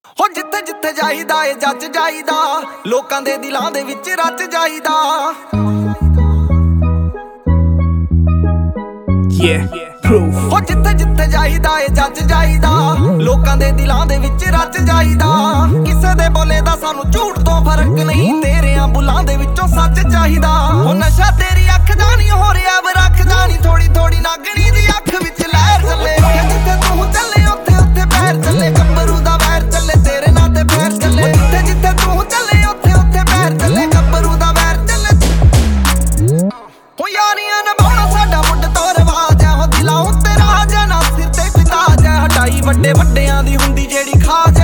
ਹੋ ਜਿੱਥੇ ਜਿੱਥੇ ਜਾਈਦਾ ਏ ਜੱਜ ਜਾਈਦਾ, ਲੋਕਾਂ ਦੇ ਦਿਲਾਂ ਦੇ ਵਿੱਚ ਰਚ ਜਾਈਦਾ। ਹੋ ਜਿੱਥੇ ਜਿੱਥੇ ਜਾਈਦਾ ਏ ਜੱਜ ਜਾਈਦਾ, ਲੋਕਾਂ ਦੇ ਦਿਲਾਂ ਦੇ ਵਿੱਚ ਰਚ ਜਾਈਦਾ। ਕਿਸੇ ਦੇ ਬੋਲੇ ਦਾ ਸਾਨੂੰ ਝੂਠ ਤੋਂ ਫਰਕ ਨਹੀਂ, ਤੇਰਿਆਂ ਬੁੱਲਾਂ ਦੇ ਵਿੱਚੋਂ ਸੱਚ ਚਾਹੀਦਾ। ਹੋ ਨਸ਼ਾ ਤੇਰੀ ਅੱਖ ਦਾ ਨਹੀਂ ਹੋ ਰਿਹਾ ਬਰਖਦਾ ਨਹੀਂ, ਥੋੜੀ ਥੋੜੀ ਨਾਗਣੀ ਦੀ ਅੱਖ ਵਿੱਚ ਲਹਿਰ ਚੱਲੇ। ਜਿੱਥੇ ਤੂੰ ਚੱਲੇ ਉੱਥੇ ਉੱਥੇ ਪੈਰ ਚੱਲੇ, ਗੱਭਰੂ ਦਾ ਵੈਰ ਚੱਲੇ ਤੇਰੇ ਨਾਂ ਤੇ ਫੇਰ ਚੱਲੇ। ਜਿੱਥੇ ਜਿੱਥੇ ਤੂੰ ਚੱਲੇ ਉੱਥੇ ਉੱਥੇ ਪੈਰ ਚੱਲੇ, ਗੱਭਰੂ ਦਾ ਵੈਰ ਚੱਲੇ। ਹੋ ਯਾਰੀਆਂ ਨਿਭਾਉਣਾ ਸਾਡਾ ਮੁੱਢ ਤੋਂ ਰਿਵਾਜ ਹੈ, ਹੋ ਦਿਲਾਂ ਉੱਤੇ ਰਾਜ ਹੈ ਨਾ ਸਿਰ ਤੇ ਕੋਈ ਤਾਜ ਹੈ। ਹਟਾਈ ਵੱਡੇ ਵੱਡਿਆਂ ਦੀ ਹੁੰਦੀ ਜਿਹੜੀ ਖਾਜ